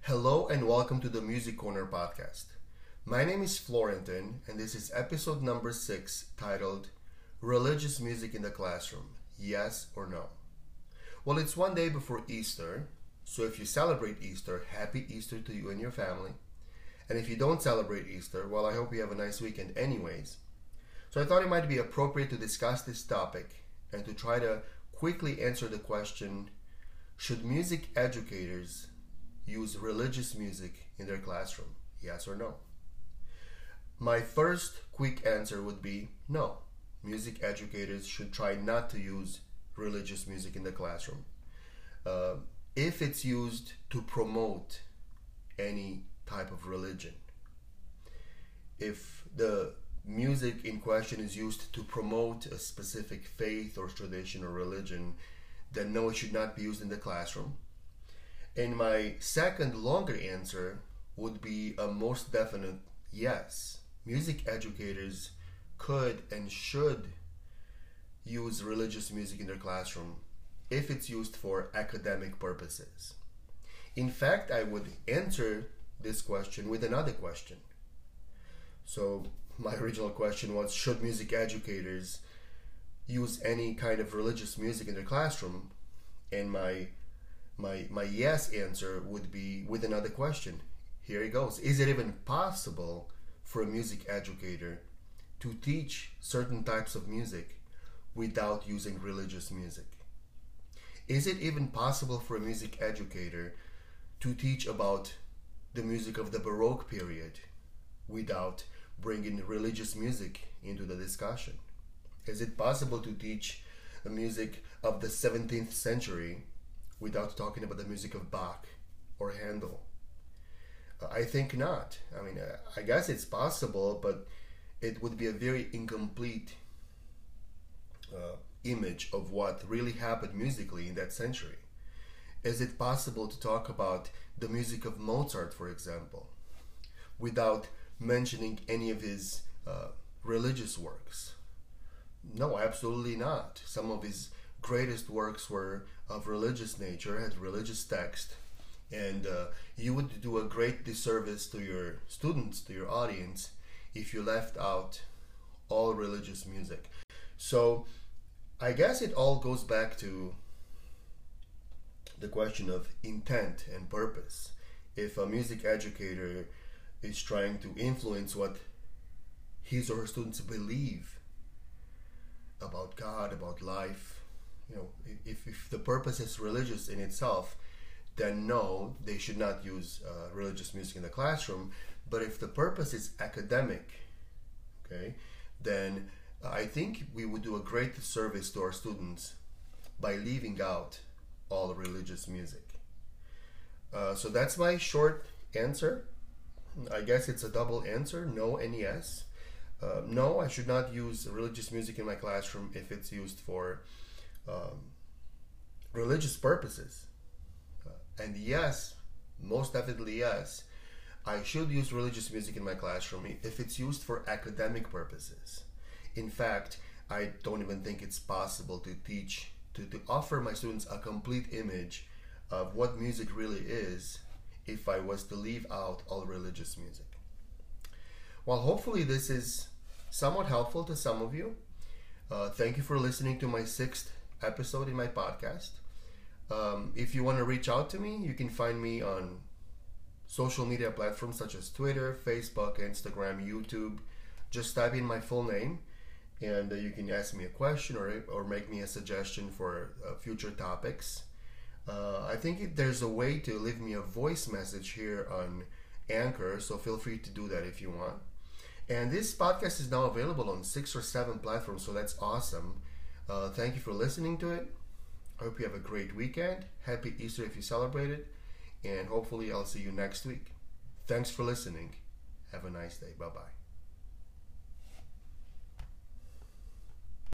Hello and welcome to the Music Corner podcast. My name is Florentin and this is episode number 6 titled Religious Music in the Classroom, Yes or No? Well, it's one day before Easter, so if you celebrate Easter, happy Easter to you and your family. And if you don't celebrate Easter, well, I hope you have a nice weekend anyways. So I thought it might be appropriate to discuss this topic and to try to quickly answer the question, should music educators use religious music in their classroom? Yes or no? My first quick answer would be no. Music educators should try not to use religious music in the classroom. If it's used to promote any type of religion. If the music in question is used to promote a specific faith or tradition or religion, then no, it should not be used in the classroom. And my second longer answer would be a most definite yes. Music educators could and should use religious music in their classroom if it's used for academic purposes. In fact, I would answer this question with another question. So my original question was, should music educators use any kind of religious music in their classroom? And my yes answer would be with another question. Here it goes. Is it even possible for a music educator to teach certain types of music without using religious music? Is it even possible for a music educator to teach about the music of the Baroque period without bringing religious music into the discussion? Is it possible to teach the music of the 17th century without talking about the music of Bach or Handel? I think not. I guess it's possible, but it would be a very incomplete image of what really happened musically in that century. Is it possible to talk about the music of Mozart, for example, without mentioning any of his religious works? No, absolutely not. Some of his greatest works were of religious nature, had religious text, and you would do a great disservice to your students, to your audience, if you left out all religious music. So I guess it all goes back to the question of intent and purpose. If a music educator is trying to influence what his or her students believe about God, about life, if the purpose is religious in itself, then no, they should not use religious music in the classroom. But if the purpose is academic, okay, then I think we would do a great service to our students by leaving out all religious music. So that's my short answer. I guess it's a double answer, no and yes. No, I should not use religious music in my classroom if it's used for religious purposes. And yes, most definitely yes, I should use religious music in my classroom if it's used for academic purposes. In fact, I don't even think it's possible to teach, to offer my students a complete image of what music really is if I was to leave out all religious music. Well, hopefully this is somewhat helpful to some of you. Thank you for listening to my 6th episode in my podcast. If you want to reach out to me, you can find me on social media platforms such as Twitter, Facebook, Instagram, YouTube. Just type in my full name and you can ask me a question or make me a suggestion for future topics. I think there's a way to leave me a voice message here on Anchor, so feel free to do that if you want. And this podcast is now available on 6 or 7 platforms, so that's awesome. Thank you for listening to it. I hope you have a great weekend. Happy Easter if you celebrate it. And hopefully I'll see you next week. Thanks for listening. Have a nice day. Bye-bye.